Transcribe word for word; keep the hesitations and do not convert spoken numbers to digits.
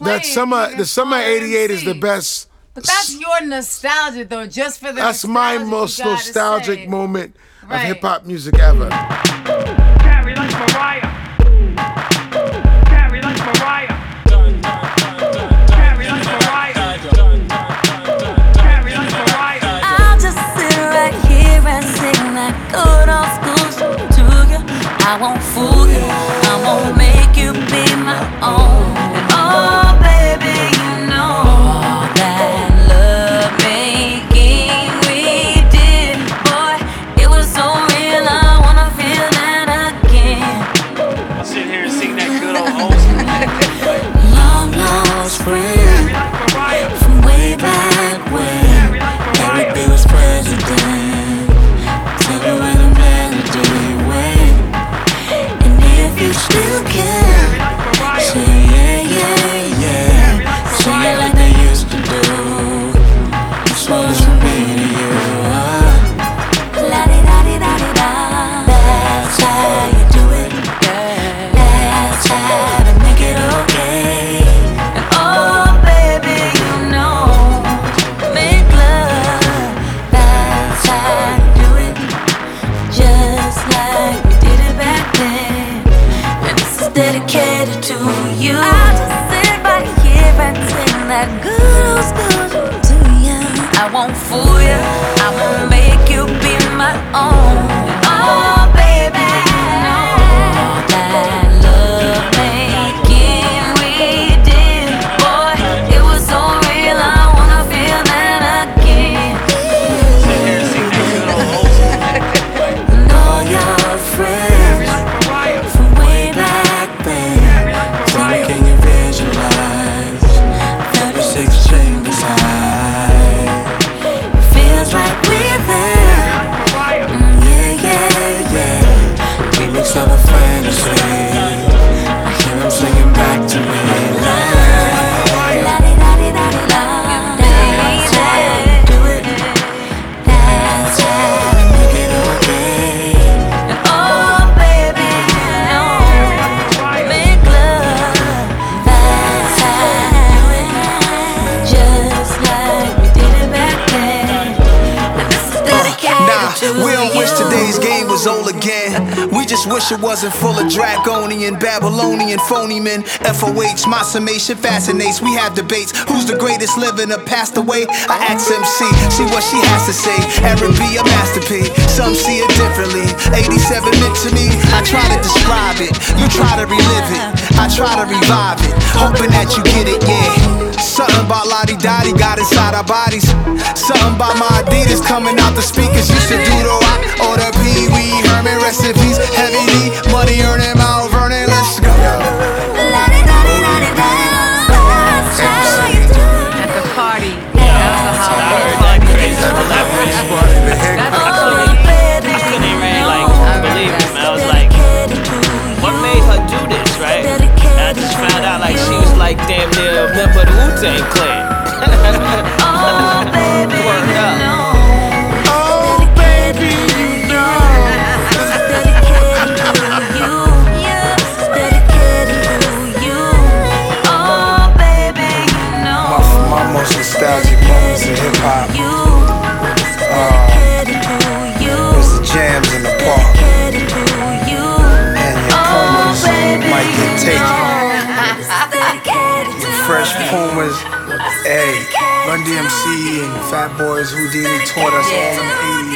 that summer, the summer eighty-eight is the best. But that's your nostalgia, though, just for the That's my most nostalgic say. moment Right. of hip hop music ever. Carry like Mariah. Carry like Mariah. Carry like Mariah. Carry like Mariah. I'll just sit right here and sing that good old school song to you. I won't fool you. I won't make you be my own. And oh, baby, you know that love making we did, boy, it was so real. I wanna feel that again. I'll sit here and sing that good old old school. Long lost friend from way back when Eric B was president. Tell me where the melody went. And if you still care, say yeah, yeah, yeah. Sing it like they used to do. This was from me to you. La-di-da-di-da-di-da. That's how you do it. That's how to make it okay. And oh, baby, you know, make love. That's how to do it. Just like we did it back then. And this is dedicated to you. I'll just sit right here and sing that good old school to you. I won't fool you. I won't make you be my own. Oh, baby, you know that love making we did, boy, it was so real. I wanna feel that again. Sit here and sing that good old old school. And all your friends from way back then. Tell me, can you visualize thirty-six chambers high? It feels like we're there. Mm, yeah, yeah, yeah. Remix of a fantasy. I hear him singing back to me. La-di-da-di-da-di-da. That's how you do it. That's how to make it okay. And oh, baby, you know, make love. That's how to do it. Just like we did it back then. And this is dedicated Nah, to we don't you. wish today's game was old again. We just wish it wasn't full of draconian, Babylonian phony men. F O H, my summation fascinates. We have debates. Who's the greatest living or passed away? I ask M C, see what she has to say. Aaron B, a masterpiece. Some see it differently. eighty-seven meant to me. I try to describe it. You try to relive it. I try to revive it. Hoping that you get it, yeah. Something about Lottie Dottie got inside our bodies. Something about my Adidas coming out the speakers. Used to do the rock or the Pee Wee Herman recipes. Heavy D, money earning Mount Vernon. Let's go. La-di-da-di-da-di-da. That's how you do it. At the party. I heard that crazy collaboration. I couldn't, I couldn't even like believe it, man. I was like, what made her do this, right? And I just found out like she was like damn near a member of the Wu-Tang Clan. Oh, baby, Word you up. know. Oh, baby, you know. This is dedicated to you. This is dedicated to you. Oh, baby, you know. My, my most nostalgic moments in hip hop You. This is dedicated to you. was the jams in the park. Dedicated to you. And your Oh, Pumas baby, might get you taken. know. This is dedicated to Fresh Pumas, hey, Run D M C and Fat Boys Houdini taught us all in the eighties.